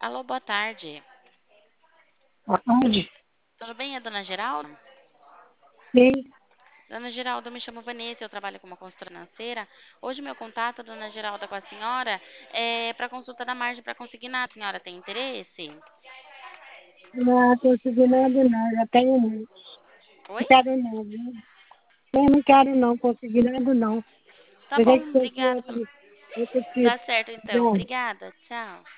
Alô, boa tarde. Boa tarde. Tudo bem, é Dona Geralda? Sim, Dona Geralda, eu me chamo Vanessa, eu trabalho como consultora financeira. Hoje meu contato, Dona Geralda, com a senhora é para consulta da margem para consignar. A senhora tem interesse? não consegui nada não, já tenho um. Oi? Não quero não, viu? Eu não quero não, consegui nada não. Tá Terei bom, que ser obrigada. outro Tá tipo. certo então. Bom. Obrigada. Tchau.